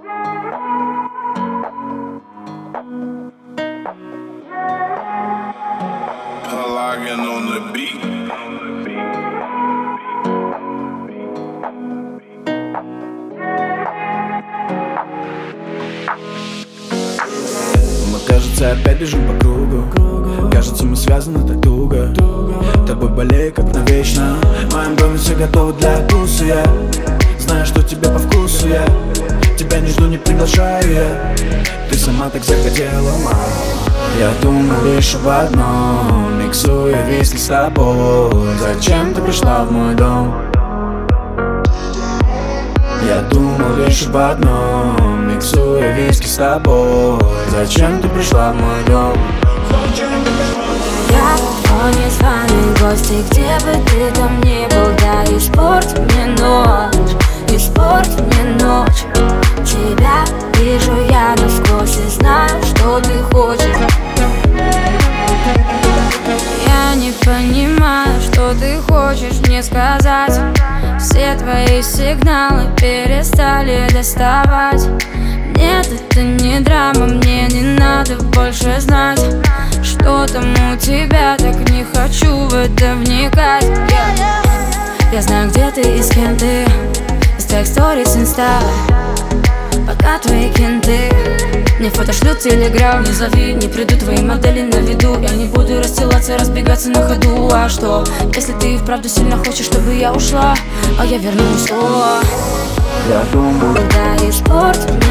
Pelagian on the beat. Мы, кажется, опять бежим по кругу. Кажется, мы связаны так туго. Тобой болею как навечно. В моем доме все готово для вкуса. Я знаю, что тебе по вкусу. Я тебя не жду, не приглашаю я. Ты сама так захотела, мама. Я думал лишь об одном, миксуя виски с тобой. Зачем ты пришла в мой дом? Я думал лишь об одном, миксуя виски с тобой. Зачем ты пришла в мой дом? Я твой незваный гость, и где бы ты там ни был, да испорти мне ночь, испорти мне ночь. Тебя вижу я насквозь и знаю, что ты хочешь. Я не понимаю, что ты хочешь мне сказать. Все твои сигналы перестали доставать. Нет, это не драма, мне не надо больше знать, что там у тебя, так не хочу в это вникать. Я знаю, где ты и с кем ты, из твоих сторис инста. Пока твои кенты мне фото шлют телеграм. Не зови, не приду твои модели на виду. Я не буду расстилаться, разбегаться на ходу. А что, если ты и вправду сильно хочешь, чтобы я ушла, а я вернусь снова? Я думал, да испорти